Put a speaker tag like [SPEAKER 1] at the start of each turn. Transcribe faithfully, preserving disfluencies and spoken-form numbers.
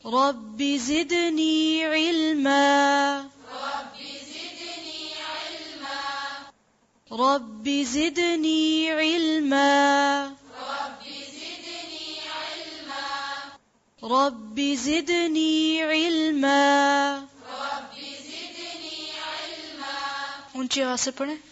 [SPEAKER 1] Rabbi ज़िदनी इल्मा rabbi ज़िदनी इल्मा rabbi ज़िदनी इल्मा। ऊंची आवाज से पढ़ें।